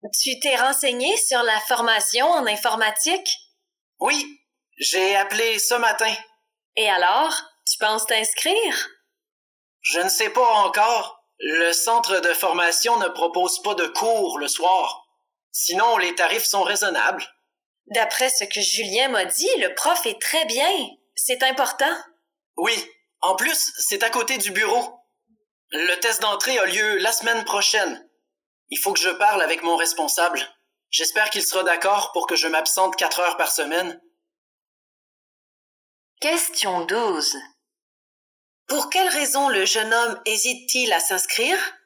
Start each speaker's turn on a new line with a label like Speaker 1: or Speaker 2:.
Speaker 1: Tu t'es renseigné sur la formation en informatique?
Speaker 2: Oui, j'ai appelé ce matin.
Speaker 1: Et alors, tu penses t'inscrire?
Speaker 2: Je ne sais pas encore. Le centre de formation ne propose pas de cours le soir. Sinon, les tarifs sont raisonnables.
Speaker 1: D'après ce que Julien m'a dit, le prof est très bien. C'est important.
Speaker 2: Oui, en plus, c'est à côté du bureau. Le test d'entrée a lieu la semaine prochaine. Il faut que je parle avec mon responsable. J'espère qu'il sera d'accord pour que je m'absente 4 heures par semaine.
Speaker 1: Question 12. Pour quelle raison le jeune homme hésite-t-il à s'inscrire?